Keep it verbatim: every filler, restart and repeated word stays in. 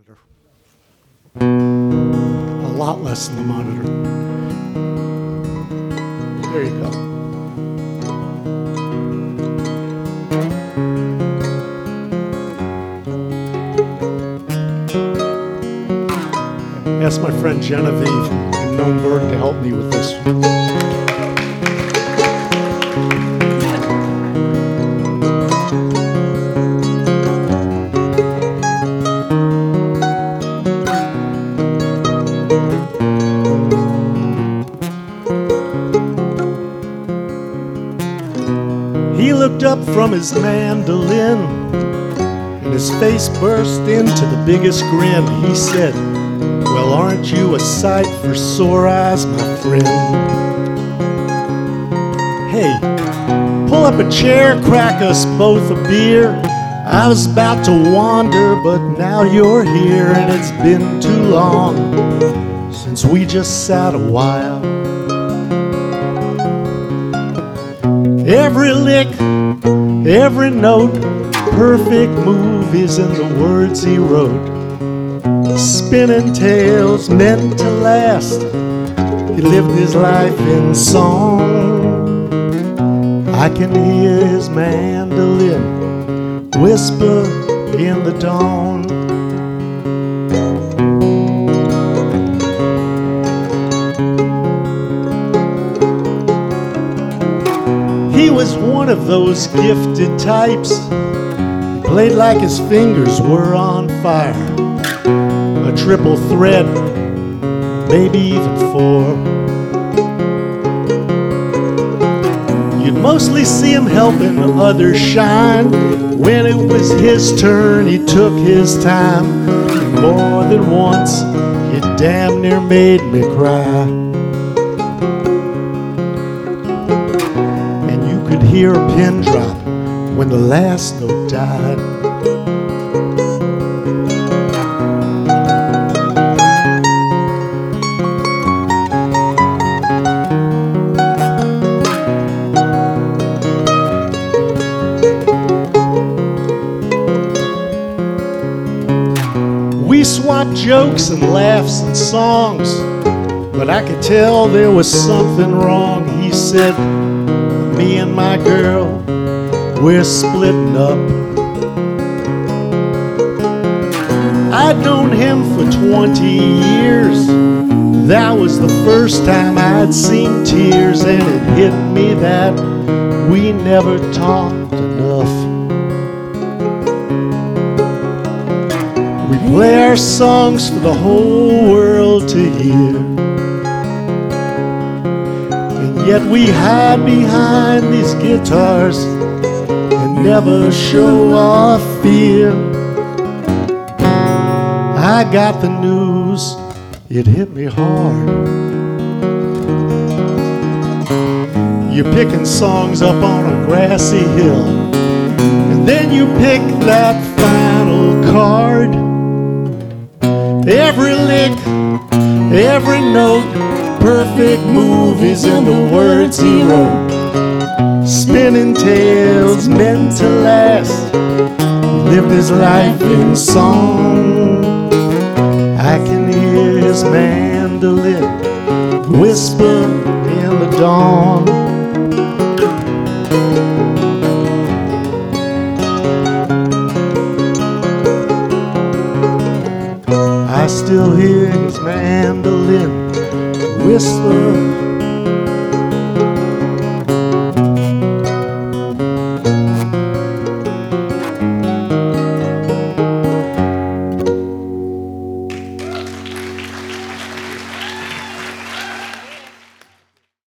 monitor. A lot less than the monitor. There you go. Ask my friend Genevieve in Nürnberg to help me with this. He looked up from his mandolin and his face burst into the biggest grin. He said, "Well, aren't you a sight for sore eyes, my friend? Hey, pull up a chair, crack us both a beer. I was about to wander, but now you're here, and it's been too long since we just sat a while. Every lick, every note, perfect move is in the words he wrote. Spinning tales meant to last. He lived his life in song. I can hear his mandolin whisper in the dawn. He was one of those gifted types. He played like his fingers were on fire. A triple threat, maybe even four. You'd mostly see him helping others shine. When it was his turn, he took his time. More than once, he damn near made me cry. And you could hear a pin drop when the last note died. We swapped jokes and laughs and songs, but I could tell there was something wrong. He said, "Me and my girl, we're splitting up." I'd known him for twenty years. That was the first time I'd seen tears, and it hit me that we never talked enough. We play our songs for the whole world to hear, and yet we hide behind these guitars and never show our fear. I got the news, it hit me hard. You're picking songs up on a grassy hill, and then you pick that final card. Every lick, every note, perfect move is in the words he wrote. Spinning tales meant to last. He lived his life in song. I can hear his mandolin whisper in the dawn. I still hear his mandolin whisper